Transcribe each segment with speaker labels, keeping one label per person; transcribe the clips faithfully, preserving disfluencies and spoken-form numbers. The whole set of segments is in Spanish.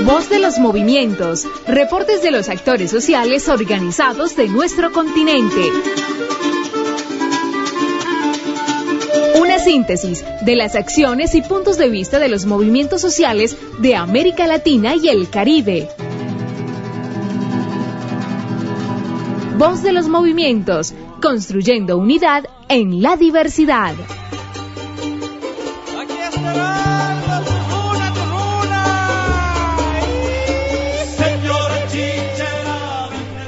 Speaker 1: Voz de los movimientos, reportes de los actores sociales organizados de nuestro continente. Una síntesis de las acciones y puntos de vista de los movimientos sociales de América Latina y el Caribe. Voz de los movimientos, construyendo unidad en la diversidad.
Speaker 2: Aquí estará Tujuna, Tujuna. Señora Chichera.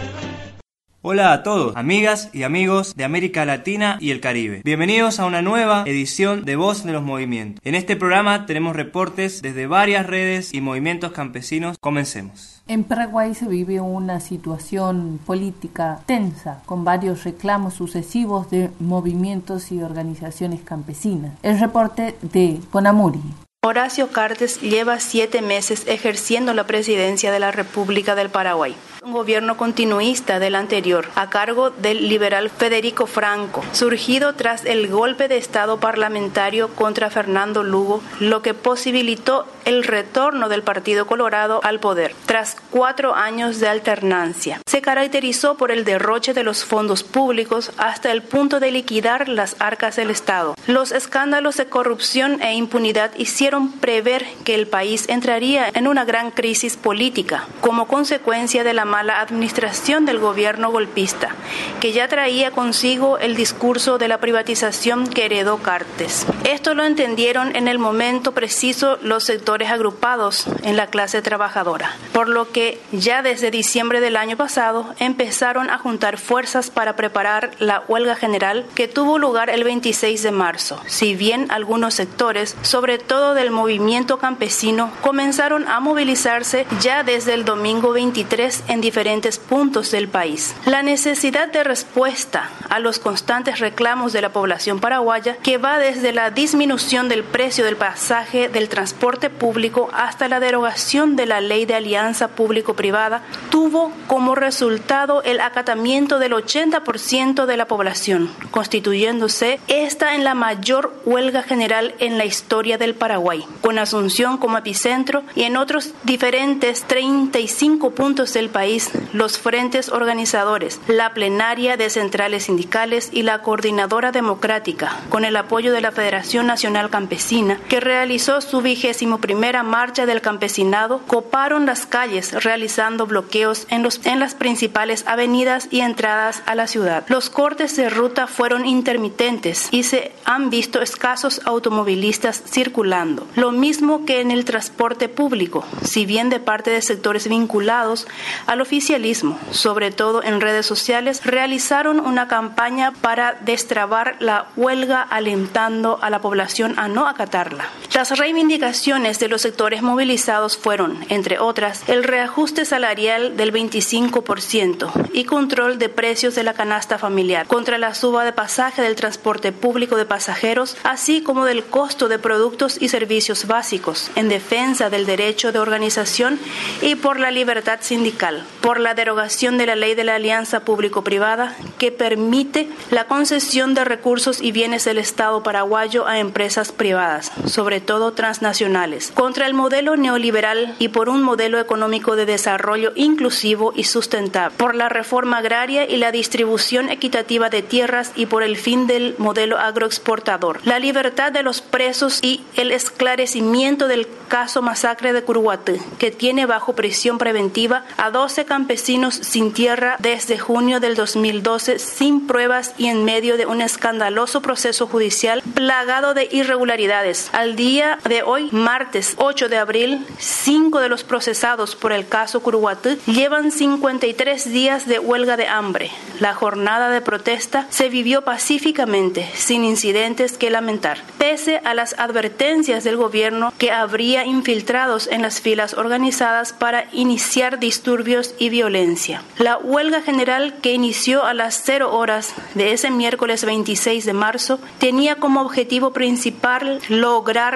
Speaker 3: Hola a todos, amigas y amigos de América Latina y el Caribe. Bienvenidos a una nueva edición de Voz de los Movimientos. En este programa tenemos reportes desde varias redes y movimientos campesinos. Comencemos.
Speaker 4: En Paraguay se vive una situación política tensa, con varios reclamos sucesivos de movimientos y organizaciones campesinas. El reporte de Conamuri.
Speaker 5: Horacio Cartes lleva siete meses ejerciendo la presidencia de la República del Paraguay. Un gobierno continuista del anterior, a cargo del liberal Federico Franco, surgido tras el golpe de Estado parlamentario contra Fernando Lugo, lo que posibilitó el retorno del Partido Colorado al poder, tras cuatro años de alternancia. Se caracterizó por el derroche de los fondos públicos hasta el punto de liquidar las arcas del Estado. Los escándalos de corrupción e impunidad hicieron prever que el país entraría en una gran crisis política, como consecuencia de la mala administración del gobierno golpista, que ya traía consigo el discurso de la privatización que heredó Cartes. Esto lo entendieron en el momento preciso los sectores agrupados en la clase trabajadora, por lo que ya desde diciembre del año pasado empezaron a juntar fuerzas para preparar la huelga general que tuvo lugar el veintiséis de marzo. Si bien algunos sectores, sobre todo del movimiento campesino, comenzaron a movilizarse ya desde el domingo veintitrés en diferentes puntos del país. La necesidad de respuesta a los constantes reclamos de la población paraguaya, que va desde la disminución del precio del pasaje del transporte público hasta la derogación de la ley de alianza público-privada, tuvo como resultado el acatamiento del ochenta por ciento de la población, constituyéndose esta en la mayor huelga general en la historia del Paraguay, con Asunción como epicentro y en otros diferentes treinta y cinco puntos del país los frentes organizadores, la plenaria de centrales sindicales y la coordinadora democrática, con el apoyo de la Federación Nacional Campesina, que realizó su vigésimo primera marcha del campesinado, coparon las calles realizando bloqueos en, los, en las principales avenidas y entradas a la ciudad. Los cortes de ruta fueron intermitentes y se han visto escasos automovilistas circulando, lo mismo que en el transporte público, si bien de parte de sectores vinculados al oficialismo, sobre todo en redes sociales, realizaron una campaña para destrabar la huelga, alentando a la población a no acatarla. Las reivindicaciones de los sectores movilizados fueron, entre otras, el reajuste salarial del veinticinco por ciento y control de precios de la canasta familiar, contra la suba de pasaje del transporte público de pasajeros, así como del costo de productos y servicios básicos, en defensa del derecho de organización y por la libertad sindical, por la derogación de la ley de la alianza público-privada que permite la concesión de recursos y bienes del Estado paraguayo a empresas privadas, sobre todo transnacionales, contra el modelo neoliberal y por un modelo económico de desarrollo inclusivo y sustentable, por la reforma agraria y la distribución equitativa de tierras y por el fin del modelo agroexportador, la libertad de los presos y el esclarecimiento del caso masacre de Curuguatí, que tiene bajo prisión preventiva a doce campesinos sin tierra desde junio del dos mil doce, sin pruebas y en medio de un escandaloso proceso judicial plagado de irregularidades. Al día de hoy, martes ocho de abril, cinco de los procesados por el caso Curuguatí llevan cincuenta y tres días de huelga de hambre. La jornada de protesta se vivió pacíficamente, sin incidentes que lamentar, pese a las advertencias del gobierno que habría infiltrados en las filas organizadas para iniciar disturbios y violencia. La huelga general, que inició a las cero horas de ese miércoles veintiséis de marzo, tenía como objetivo principal lograr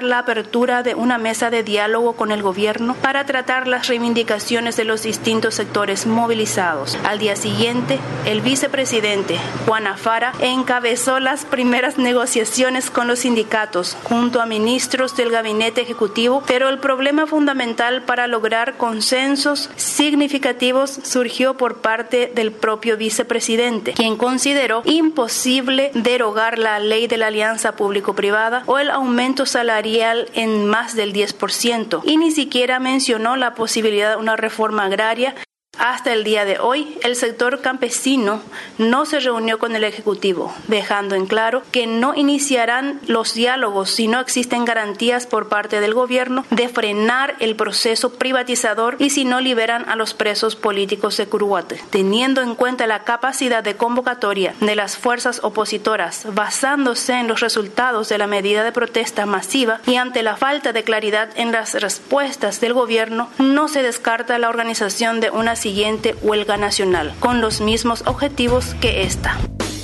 Speaker 5: la apertura de una mesa de diálogo con el gobierno para tratar las reivindicaciones de los distintos sectores movilizados. Al día siguiente, el vicepresidente Juan Afara encabezó las primeras negociaciones con los sindicatos junto a ministros del gabinete ejecutivo, pero el problema fundamental para lograr consensos significativos surgió por parte del propio vicepresidente, quien consideró imposible derogar la ley de la alianza público-privada o el aumento salarial en más del diez por ciento y ni siquiera mencionó la posibilidad de una reforma agraria. Hasta el día de hoy, el sector campesino no se reunió con el Ejecutivo, dejando en claro que no iniciarán los diálogos si no existen garantías por parte del gobierno de frenar el proceso privatizador y si no liberan a los presos políticos de Curuguate. Teniendo en cuenta la capacidad de convocatoria de las fuerzas opositoras, basándose en los resultados de la medida de protesta masiva y ante la falta de claridad en las respuestas del gobierno, no se descarta la organización de una siguiente huelga nacional, con los mismos objetivos que esta.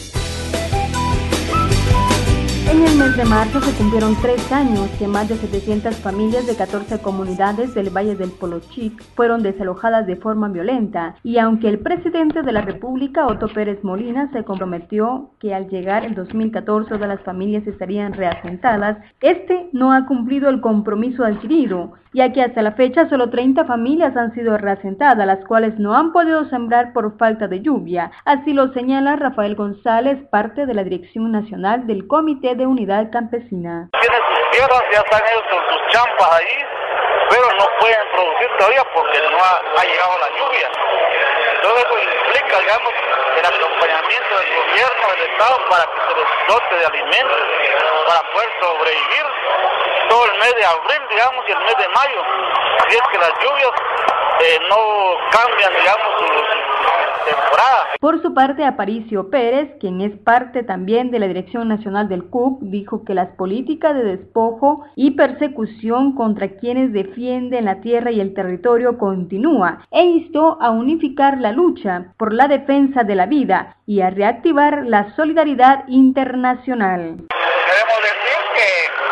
Speaker 6: En el mes de marzo se cumplieron tres años que más de setecientas familias de catorce comunidades del Valle del Polochic fueron desalojadas de forma violenta, y aunque el presidente de la República, Otto Pérez Molina, se comprometió que al llegar el dos mil catorce todas las familias estarían reasentadas, este no ha cumplido el compromiso adquirido, ya que hasta la fecha solo treinta familias han sido reasentadas, las cuales no han podido sembrar por falta de lluvia. Así lo señala Rafael González, parte de la Dirección Nacional del Comité de Unidad Campesina.
Speaker 7: Tienen sus tierras, ya están ellos con sus champas ahí, pero no pueden producir todavía porque no ha, ha llegado la lluvia. Todo eso implica, digamos, el acompañamiento del gobierno, del Estado, para que se les dote de alimentos, para poder sobrevivir todo el mes de abril, digamos, y el mes de mayo. Si es que las lluvias eh, no cambian, digamos, su, su temporada.
Speaker 6: Por su parte, Aparicio Pérez, quien es parte también de la Dirección Nacional del C U C, dijo que las políticas de despojo y persecución contra quienes defienden la tierra y el territorio continúa, e instó a unificar la lucha por la defensa de la vida y a reactivar la solidaridad internacional.
Speaker 7: Queremos decir que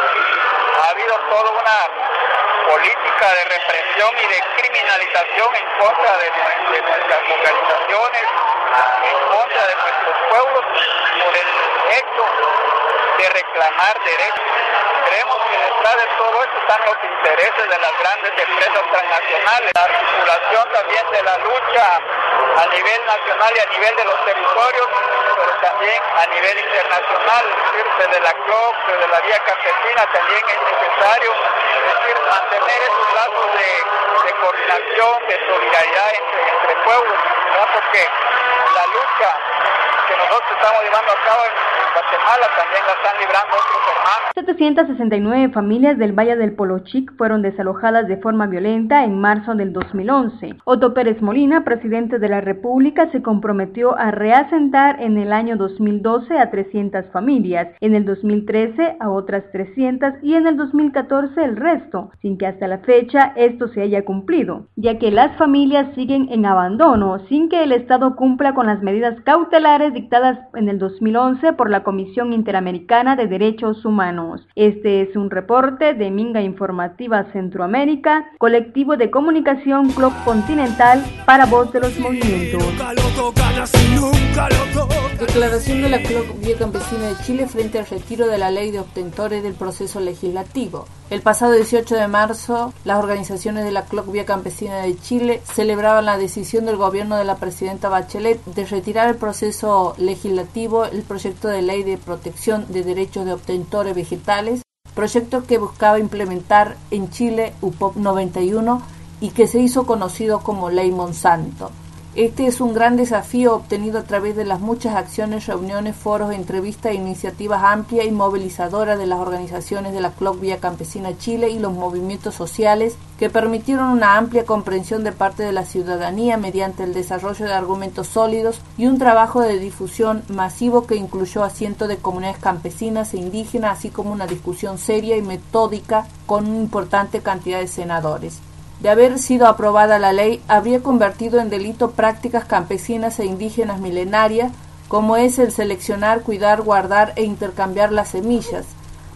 Speaker 7: ha habido toda una política de represión y de criminalización en contra de, de nuestras organizaciones, en contra de nuestros pueblos, por el hecho de reclamar derechos. Creemos que detrás de todo esto están los intereses de las grandes empresas transnacionales, la articulación también de la lucha a nivel nacional y a nivel de los territorios, pero también a nivel internacional, es decir, desde la C L O C, desde la Vía Campesina también es necesario, es decir, mantener esos lazos de, de coordinación, de solidaridad entre, entre pueblos, ¿verdad? Porque la lucha que nosotros estamos llevando a cabo en Guatemala también la están librando otros hermanos.
Speaker 6: setecientas sesenta y nueve familias del Valle del Polochic fueron desalojadas de forma violenta en marzo del dos mil once. Otto Pérez Molina, presidente de la República, se comprometió a reasentar en el año dos mil doce a trescientas familias, en el dos mil trece a otras trescientas y en el dos mil catorce el resto, sin que hasta la fecha esto se haya cumplido, ya que las familias siguen en abandono, sin que el Estado cumpla con las medidas cautelares dictadas en el dos mil once por la Comisión Interamericana de Derechos Humanos. Este es un reporte de Minga Informativa Centroamérica, colectivo de comunicación Club Continental para Voz de los Movimientos.
Speaker 4: Declaración de la C L O C Vía Campesina de Chile frente al retiro de la ley de obtentores del proceso legislativo. El pasado dieciocho de marzo, las organizaciones de la C L O C Vía Campesina de Chile celebraban la decisión del gobierno de la presidenta Bachelet de retirar el proceso legislativo el proyecto de ley de protección de derechos de obtentores vegetales, proyecto que buscaba implementar en Chile U P O P noventa y uno y que se hizo conocido como Ley Monsanto. Este es un gran desafío obtenido a través de las muchas acciones, reuniones, foros, entrevistas e iniciativas amplias y movilizadoras de las organizaciones de la C L O C Vía Campesina Chile y los movimientos sociales que permitieron una amplia comprensión de parte de la ciudadanía mediante el desarrollo de argumentos sólidos y un trabajo de difusión masivo que incluyó a cientos de comunidades campesinas e indígenas, así como una discusión seria y metódica con una importante cantidad de senadores. De haber sido aprobada la ley, habría convertido en delito prácticas campesinas e indígenas milenarias, como es el seleccionar, cuidar, guardar e intercambiar las semillas,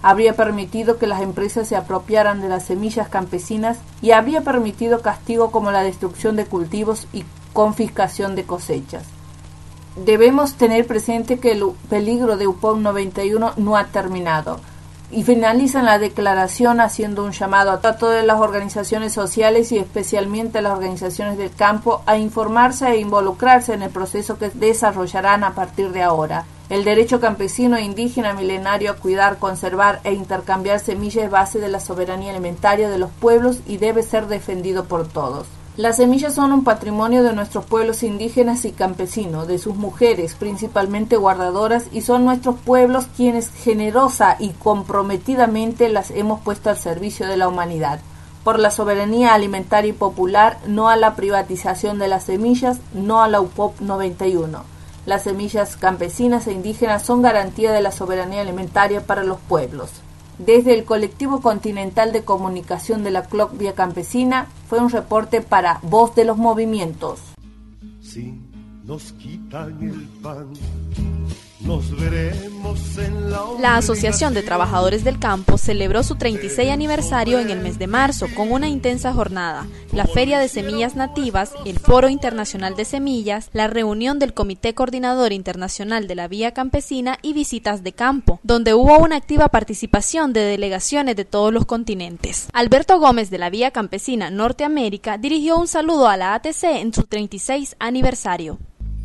Speaker 4: habría permitido que las empresas se apropiaran de las semillas campesinas y habría permitido castigo como la destrucción de cultivos y confiscación de cosechas. Debemos tener presente que el peligro de U P O M noventa y uno no ha terminado. Y finalizan la declaración haciendo un llamado a todas las organizaciones sociales y especialmente a las organizaciones del campo a informarse e involucrarse en el proceso que desarrollarán a partir de ahora. El derecho campesino e indígena milenario a cuidar, conservar e intercambiar semillas es base de la soberanía alimentaria de los pueblos y debe ser defendido por todos. Las semillas son un patrimonio de nuestros pueblos indígenas y campesinos, de sus mujeres, principalmente guardadoras, y son nuestros pueblos quienes generosa y comprometidamente las hemos puesto al servicio de la humanidad. Por la soberanía alimentaria y popular, no a la privatización de las semillas, no a la U P O M noventa y uno. Las semillas campesinas e indígenas son garantía de la soberanía alimentaria para los pueblos. Desde el Colectivo Continental de Comunicación de la C L O C Vía Campesina, fue un reporte para Voz de los Movimientos.
Speaker 2: Si nos quitan el pan, nos veremos en la
Speaker 8: La Asociación de Trabajadores del Campo celebró su treinta y seis aniversario en el mes de marzo con una intensa jornada, la Feria de Semillas Nativas, el Foro Internacional de Semillas, la reunión del Comité Coordinador Internacional de la Vía Campesina y visitas de campo, donde hubo una activa participación de delegaciones de todos los continentes. Alberto Gómez de la Vía Campesina Norteamérica dirigió un saludo a la A T C en su treinta y seis aniversario.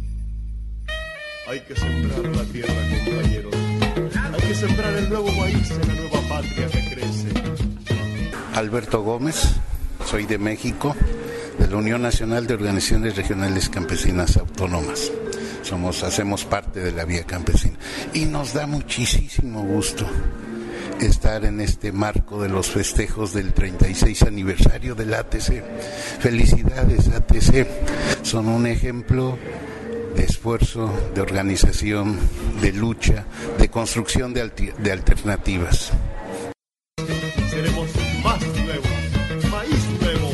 Speaker 2: Hay que sembrar la tierra, compañeros. Hay que sembrar el nuevo país en la nueva patria que crece.
Speaker 9: Alberto Gómez, soy de México, de la Unión Nacional de Organizaciones Regionales Campesinas Autónomas. Somos, hacemos parte de la Vía Campesina y nos da muchísimo gusto estar en este marco de los festejos del treinta y seis aniversario del A T C. Felicidades, A T C. Son un ejemplo de esfuerzo, de organización, de lucha, de construcción de, alti- de alternativas.
Speaker 2: Seremos más nuevos, maíz nuevo.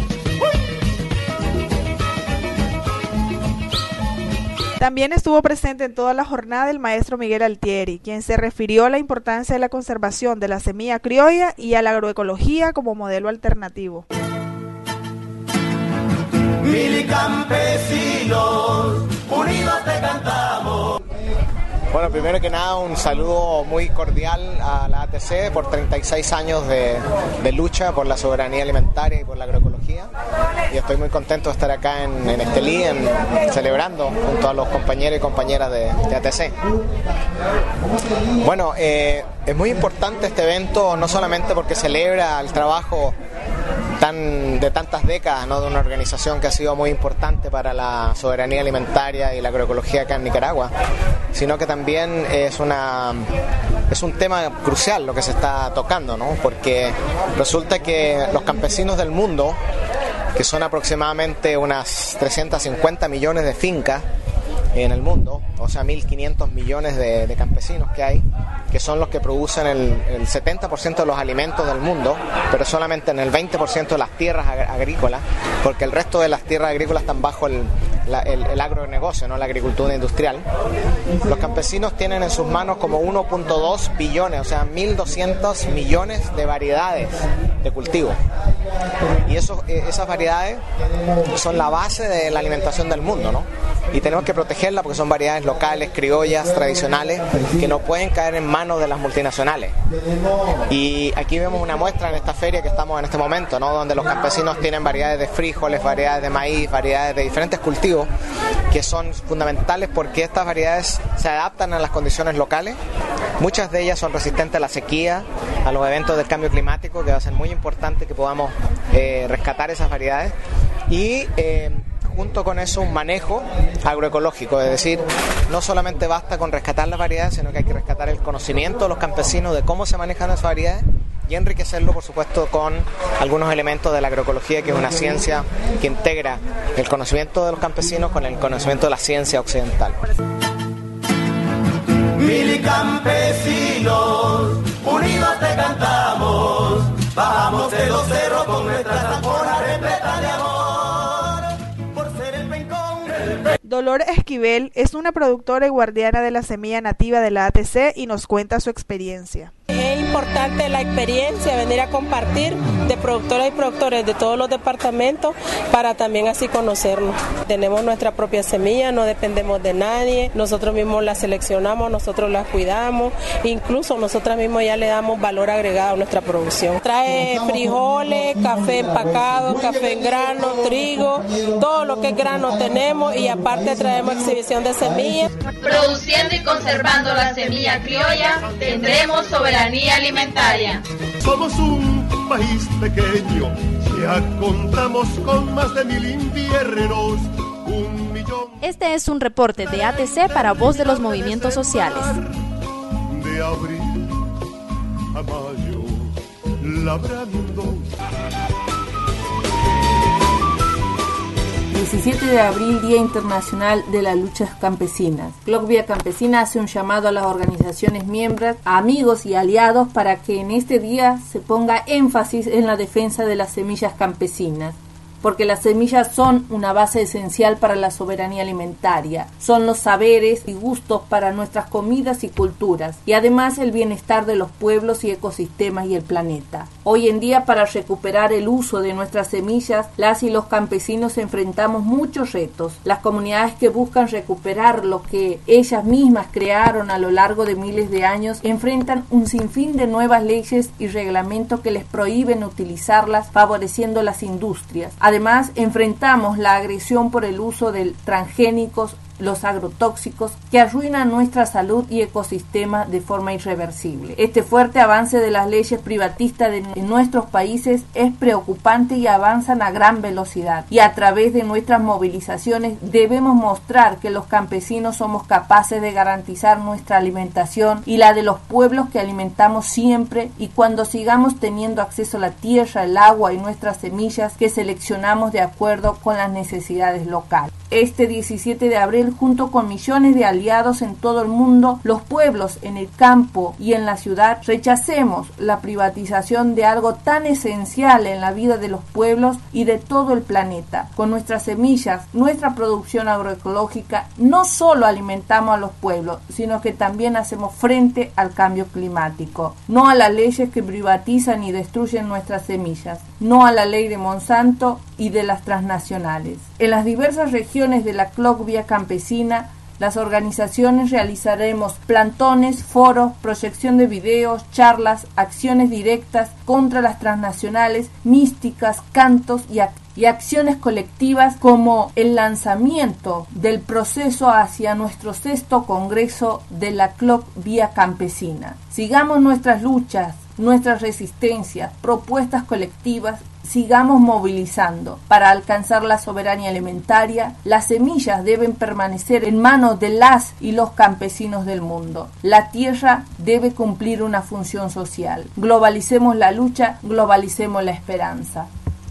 Speaker 10: También estuvo presente en toda la jornada el maestro Miguel Altieri, quien se refirió a la importancia de la conservación de la semilla criolla y a la agroecología como modelo alternativo.
Speaker 2: Mil campesinos, unidos te cantamos.
Speaker 11: Bueno, primero que nada un saludo muy cordial a la A T C por treinta y seis años de, de lucha por la soberanía alimentaria y por la agroecología, y estoy muy contento de estar acá en, en Estelí, en, celebrando junto a los compañeros y compañeras de, de A T C. Bueno, eh, es muy importante este evento, no solamente porque celebra el trabajo tan, de tantas décadas, ¿no?, de una organización que ha sido muy importante para la soberanía alimentaria y la agroecología acá en Nicaragua, sino que también es una es un tema crucial lo que se está tocando, ¿no?, porque resulta que los campesinos del mundo, que son aproximadamente unas trescientos cincuenta millones de fincas en el mundo, o sea, mil quinientos millones de, de campesinos que hay, que son los que producen el, el setenta por ciento de los alimentos del mundo, pero solamente en el veinte por ciento de las tierras ag- agrícolas, porque el resto de las tierras agrícolas están bajo el, la, el, el agronegocio, no la agricultura industrial. Los campesinos tienen en sus manos como uno punto dos billones, o sea, mil doscientos millones de variedades de cultivo. Y eso, esas variedades son la base de la alimentación del mundo, ¿no? Y tenemos que protegerla porque son variedades locales, criollas, tradicionales, que no pueden caer en manos de las multinacionales. Y aquí vemos una muestra en esta feria que estamos en este momento, ¿no?, donde los campesinos tienen variedades de frijoles, variedades de maíz, variedades de diferentes cultivos que son fundamentales porque estas variedades se adaptan a las condiciones locales. Muchas de ellas son resistentes a la sequía, a los eventos del cambio climático, que va a ser muy importante que podamos eh, rescatar esas variedades. Y eh, junto con eso un manejo agroecológico, es decir, no solamente basta con rescatar las variedades, sino que hay que rescatar el conocimiento de los campesinos de cómo se manejan esas variedades y enriquecerlo, por supuesto, con algunos elementos de la agroecología, que es una ciencia que integra el conocimiento de los campesinos con el conocimiento de la ciencia occidental.
Speaker 2: Mil campesinos, unidos te cantamos, bajamos de los cerros con nuestras zamponas repletas de amor, por ser el pencón.
Speaker 10: Dolores Esquivel es una productora y guardiana de la semilla nativa de la A T C y nos cuenta su experiencia.
Speaker 12: Es importante la experiencia, venir a compartir de productoras y productores de todos los departamentos para también así conocernos. Tenemos nuestra propia semilla, no dependemos de nadie, nosotros mismos la seleccionamos, nosotros la cuidamos, incluso nosotros mismos ya le damos valor agregado a nuestra producción. Trae frijoles, café empacado, café en grano, trigo, todo lo que es grano tenemos y aparte traemos exhibición de semillas.
Speaker 13: Produciendo y conservando la semilla criolla, tendremos soberanía alimentaria.
Speaker 2: Somos un país pequeño, ya contamos con más de mil inviernos, un millón.
Speaker 8: Este es un reporte de A T C para Voz de los Movimientos Sociales.
Speaker 2: De abril a mayo, labrando.
Speaker 4: diecisiete de abril, Día Internacional de las Luchas Campesinas. CLOC Vía Campesina hace un llamado a las organizaciones miembros, a amigos y aliados para que en este día se ponga énfasis en la defensa de las semillas campesinas, porque las semillas son una base esencial para la soberanía alimentaria, son los saberes y gustos para nuestras comidas y culturas, y además el bienestar de los pueblos y ecosistemas y el planeta. Hoy en día, para recuperar el uso de nuestras semillas, las y los campesinos enfrentamos muchos retos. Las comunidades que buscan recuperar lo que ellas mismas crearon a lo largo de miles de años enfrentan un sinfín de nuevas leyes y reglamentos que les prohíben utilizarlas, favoreciendo las industrias. Además, enfrentamos la agresión por el uso de transgénicos, los agrotóxicos, que arruinan nuestra salud y ecosistema de forma irreversible. Este fuerte avance de las leyes privatistas de en nuestros países es preocupante y avanzan a gran velocidad. Y a través de nuestras movilizaciones debemos mostrar que los campesinos somos capaces de garantizar nuestra alimentación y la de los pueblos que alimentamos siempre, y cuando sigamos teniendo acceso a la tierra, el agua y nuestras semillas que seleccionamos de acuerdo con las necesidades locales. Este diecisiete de abril, junto con millones de aliados en todo el mundo, los pueblos en el campo y en la ciudad, rechacemos la privatización de algo tan esencial en la vida de los pueblos y de todo el planeta. Con nuestras semillas, nuestra producción agroecológica, no solo alimentamos a los pueblos, sino que también hacemos frente al cambio climático. No a las leyes que privatizan y destruyen nuestras semillas, no a la ley de Monsanto y de las transnacionales. En las diversas regiones de la CLOC Vía Campesina, las organizaciones realizaremos plantones, foros, proyección de videos, charlas, acciones directas contra las transnacionales, místicas, cantos y actividades y acciones colectivas, como el lanzamiento del proceso hacia nuestro sexto congreso de la CLOC Vía Campesina. Sigamos nuestras luchas, nuestras resistencias, propuestas colectivas, sigamos movilizando. Para alcanzar la soberanía alimentaria, las semillas deben permanecer en manos de las y los campesinos del mundo. La tierra debe cumplir una función social. Globalicemos la lucha, globalicemos la esperanza.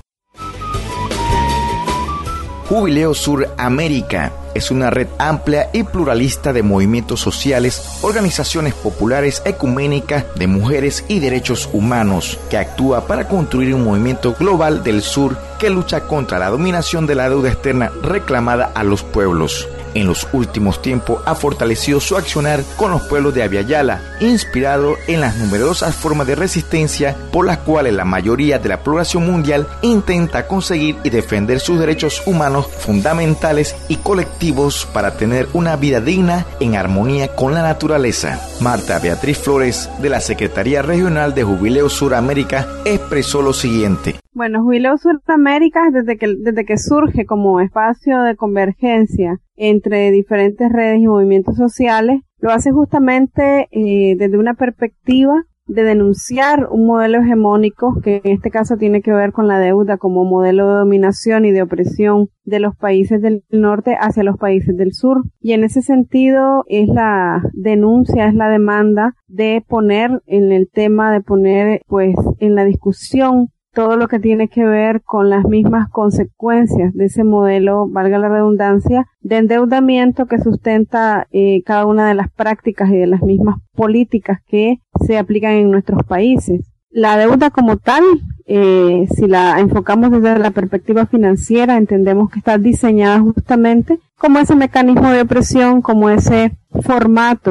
Speaker 14: Jubileo Sur América es una red amplia y pluralista de movimientos sociales, organizaciones populares, ecuménicas, de mujeres y derechos humanos, que actúa para construir un movimiento global del sur que lucha contra la dominación de la deuda externa reclamada a los pueblos. En los últimos tiempos ha fortalecido su accionar con los pueblos de Abya Yala, inspirado en las numerosas formas de resistencia por las cuales la mayoría de la población mundial intenta conseguir y defender sus derechos humanos fundamentales y colectivos para tener una vida digna en armonía con la naturaleza. Marta Beatriz Flores, de la Secretaría Regional de Jubileo Suramérica, expresó lo siguiente.
Speaker 15: Bueno, Jubileo Suramérica, desde que, desde que surge como espacio de convergencia entre diferentes redes y movimientos sociales, lo hace justamente eh, desde una perspectiva de denunciar un modelo hegemónico que en este caso tiene que ver con la deuda como modelo de dominación y de opresión de los países del norte hacia los países del sur. Y en ese sentido es la denuncia, es la demanda de poner en el tema, de poner pues en la discusión todo lo que tiene que ver con las mismas consecuencias de ese modelo, valga la redundancia, de endeudamiento que sustenta eh, cada una de las prácticas y de las mismas políticas que se aplican en nuestros países. La deuda como tal, eh, si la enfocamos desde la perspectiva financiera, entendemos que está diseñada justamente como ese mecanismo de opresión, como ese formato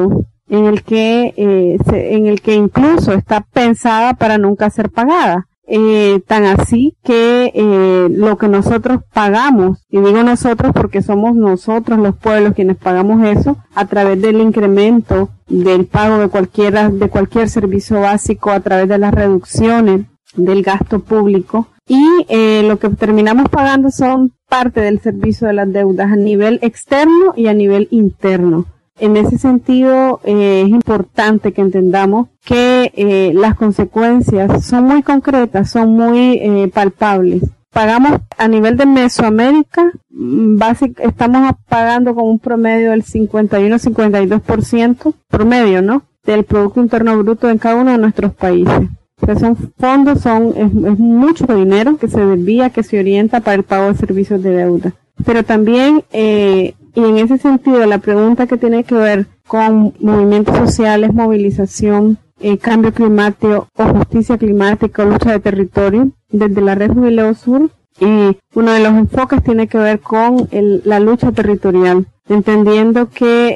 Speaker 15: en el que eh, se, en el que incluso está pensada para nunca ser pagada. Eh, tan así que eh, lo que nosotros pagamos, y digo nosotros porque somos nosotros los pueblos quienes pagamos eso, a través del incremento del pago de cualquiera, de cualquier servicio básico, a través de las reducciones del gasto público, y eh, lo que terminamos pagando son parte del servicio de las deudas a nivel externo y a nivel interno. En ese sentido, eh, es importante que entendamos que eh, las consecuencias son muy concretas, son muy eh, palpables. Pagamos a nivel de Mesoamérica, básic, estamos pagando con un promedio del cincuenta y uno a cincuenta y dos por ciento, promedio, ¿no?, del Producto Interno Bruto en cada uno de nuestros países. O sea, son fondos, son es, es mucho dinero que se desvía, que se orienta para el pago de servicios de deuda. Pero también, eh, y en ese sentido, la pregunta que tiene que ver con movimientos sociales, movilización, eh, cambio climático o justicia climática o lucha de territorio, desde la Red Jubileo Sur, y uno de los enfoques tiene que ver con el, la lucha territorial, entendiendo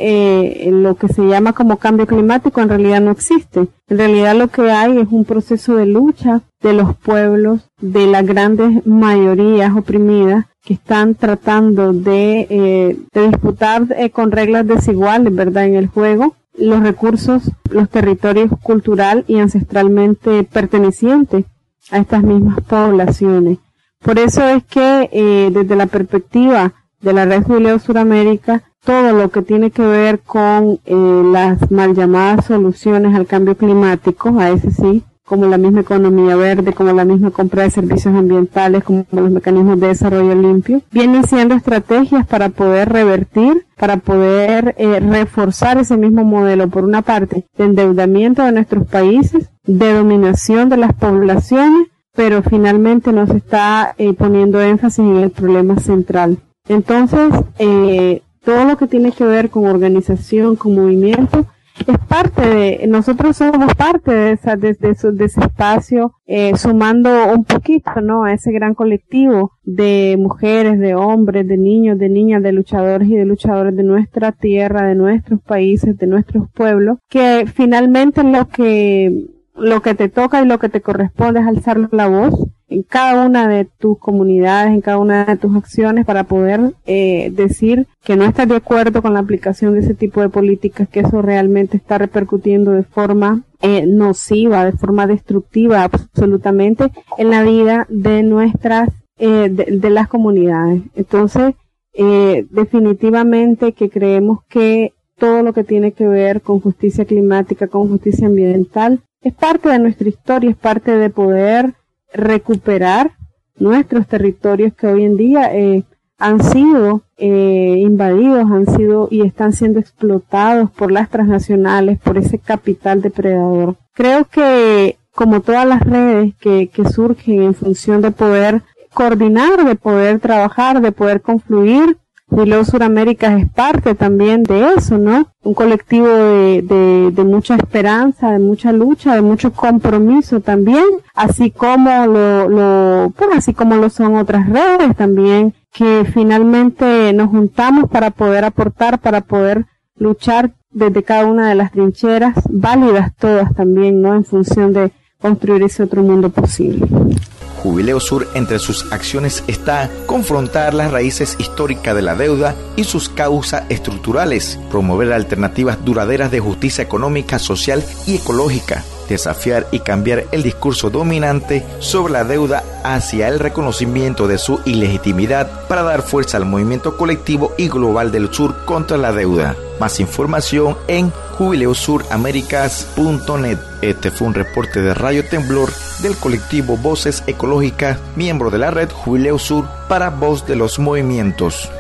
Speaker 15: que eh, lo que se llama como cambio climático en realidad no existe. En realidad lo que hay es un proceso de lucha de los pueblos, de las grandes mayorías oprimidas, que están tratando de, eh, de disputar eh, con reglas desiguales, ¿verdad?, en el juego, los recursos, los territorios cultural y ancestralmente pertenecientes a estas mismas poblaciones. Por eso es que eh, desde la perspectiva de la Red Jubileo Suramérica, todo lo que tiene que ver con eh, las mal llamadas soluciones al cambio climático, a ese sí, como la misma economía verde, como la misma compra de servicios ambientales, como los mecanismos de desarrollo limpio, vienen siendo estrategias para poder revertir, para poder eh, reforzar ese mismo modelo, por una parte, de endeudamiento de nuestros países, de dominación de las poblaciones, pero finalmente nos está eh, poniendo énfasis en el problema central. Entonces, eh, todo lo que tiene que ver con organización, con movimiento, es parte de, nosotros somos parte de esa, de, de, de ese espacio, eh, sumando un poquito, ¿no?, a ese gran colectivo de mujeres, de hombres, de niños, de niñas, de luchadores y de luchadoras de nuestra tierra, de nuestros países, de nuestros pueblos, que finalmente lo que, lo que te toca y lo que te corresponde es alzar la voz en cada una de tus comunidades, en cada una de tus acciones, para poder eh, decir que no estás de acuerdo con la aplicación de ese tipo de políticas, que eso realmente está repercutiendo de forma eh, nociva, de forma destructiva absolutamente en la vida de nuestras, eh, de, de las comunidades. Entonces, eh, definitivamente que creemos que todo lo que tiene que ver con justicia climática, con justicia ambiental, es parte de nuestra historia, es parte de poder recuperar nuestros territorios que hoy en día eh, han sido eh, invadidos, han sido y están siendo explotados por las transnacionales, por ese capital depredador. Creo que, como todas las redes que, que surgen en función de poder coordinar, de poder trabajar, de poder confluir, Jubileo Suramérica es parte también de eso, ¿no? Un colectivo de, de, de mucha esperanza, de mucha lucha, de mucho compromiso también, así como lo, lo, pues así como lo son otras redes también, que finalmente nos juntamos para poder aportar, para poder luchar desde cada una de las trincheras, válidas todas también, ¿no?, en función de construir ese otro mundo posible.
Speaker 14: Jubileo Sur, entre sus acciones está confrontar las raíces históricas de la deuda y sus causas estructurales, promover alternativas duraderas de justicia económica, social y ecológica, desafiar y cambiar el discurso dominante sobre la deuda hacia el reconocimiento de su ilegitimidad para dar fuerza al movimiento colectivo y global del sur contra la deuda. Más información en jubileo sur américas punto net. Este fue un reporte de Radio Temblor del colectivo Voces Ecológicas, miembro de la red Jubileo Sur para Voz de los Movimientos.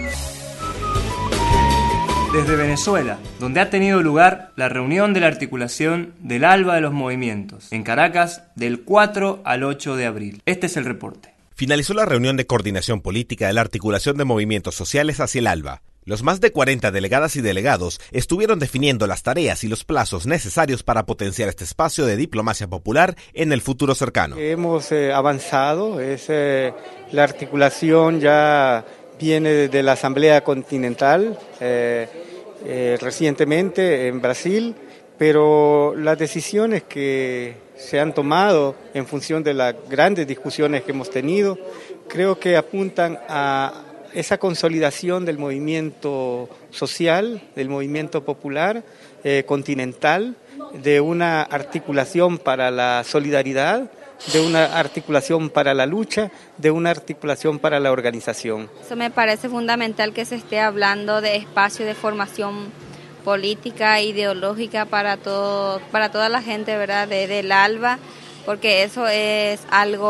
Speaker 3: Desde Venezuela, donde ha tenido lugar la reunión de la articulación del ALBA de los Movimientos, en Caracas, del cuatro al ocho de abril. Este es el reporte.
Speaker 16: Finalizó la reunión de coordinación política de la articulación de movimientos sociales hacia el ALBA. Los más de cuarenta delegadas y delegados estuvieron definiendo las tareas y los plazos necesarios para potenciar este espacio de diplomacia popular en el futuro cercano.
Speaker 17: Hemos eh, avanzado, es, eh, la articulación ya viene de la Asamblea Continental, eh, eh, recientemente en Brasil, pero las decisiones que se han tomado en función de las grandes discusiones que hemos tenido, creo que apuntan a esa consolidación del movimiento social, del movimiento popular eh, continental, de una articulación para la solidaridad, de una articulación para la lucha, de una articulación para la organización.
Speaker 18: Eso me parece fundamental, que se esté hablando de espacio de formación política, ideológica para todo, para toda la gente, ¿verdad?, de, del ALBA, porque eso es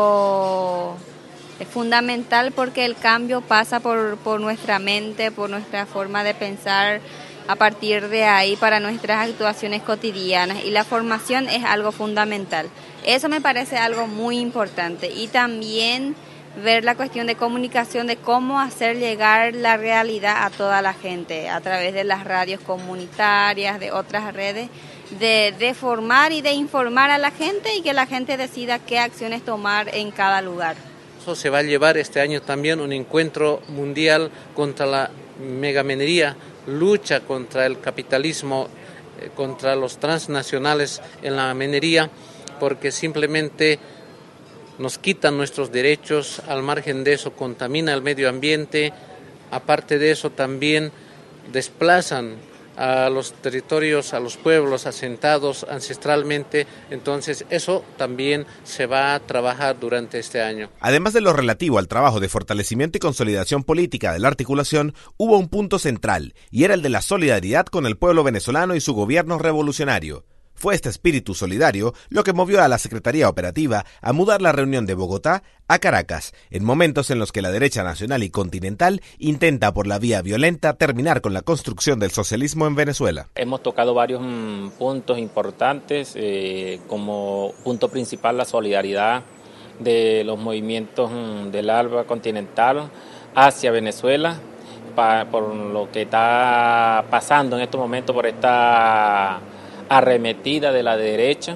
Speaker 18: algo es fundamental, porque el cambio pasa por, por nuestra mente, por nuestra forma de pensar, a partir de ahí para nuestras actuaciones cotidianas, y la formación es algo fundamental. Eso me parece algo muy importante, y también ver la cuestión de comunicación, de cómo hacer llegar la realidad a toda la gente a través de las radios comunitarias, de otras redes, de, de formar y de informar a la gente, y que la gente decida qué acciones tomar en cada lugar.
Speaker 19: Se va a llevar este año también un encuentro mundial contra la megaminería, lucha contra el capitalismo, eh, contra los transnacionales en la minería, porque simplemente nos quitan nuestros derechos, al margen de eso contamina el medio ambiente, aparte de eso también desplazan a los territorios, a los pueblos asentados ancestralmente, entonces eso también se va a trabajar durante este año.
Speaker 16: Además de lo relativo al trabajo de fortalecimiento y consolidación política de la articulación, hubo un punto central, y era el de la solidaridad con el pueblo venezolano y su gobierno revolucionario. Fue este espíritu solidario lo que movió a la Secretaría Operativa a mudar la reunión de Bogotá a Caracas, en momentos en los que la derecha nacional y continental intenta por la vía violenta terminar con la construcción del socialismo en Venezuela.
Speaker 20: Hemos tocado varios mmm, puntos importantes, eh, como punto principal la solidaridad de los movimientos mmm, del ALBA continental hacia Venezuela, pa, por lo que está pasando en estos momentos, por esta arremetida de la derecha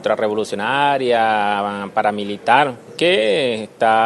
Speaker 20: contrarrevolucionaria, paramilitar, que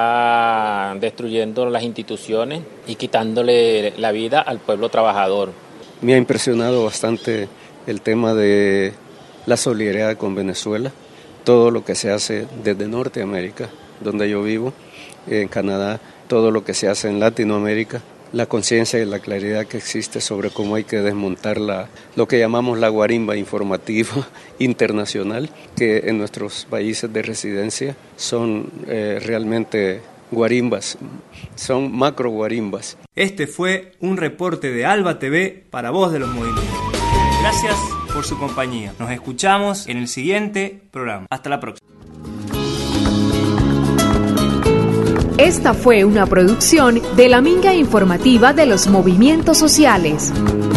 Speaker 20: está destruyendo las instituciones y quitándole la vida al pueblo trabajador.
Speaker 21: Me ha impresionado bastante el tema de la solidaridad con Venezuela, todo lo que se hace desde Norteamérica, donde yo vivo, en Canadá, todo lo que se hace en Latinoamérica, la conciencia y la claridad que existe sobre cómo hay que desmontar la, lo que llamamos la guarimba informativa internacional, que en nuestros países de residencia son eh, realmente guarimbas, son macro guarimbas.
Speaker 3: Este fue un reporte de Alba T V para Voz de los Movimientos. Gracias por su compañía. Nos escuchamos en el siguiente programa. Hasta la próxima.
Speaker 1: Esta fue una producción de la Minga Informativa de los Movimientos Sociales.